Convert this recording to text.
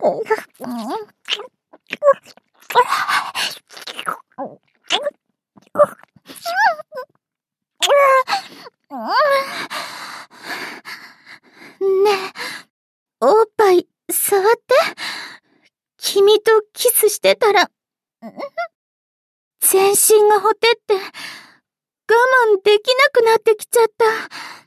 おっぱい触って。君とキスしてたら全身がほてって我慢できなくなってきちゃった。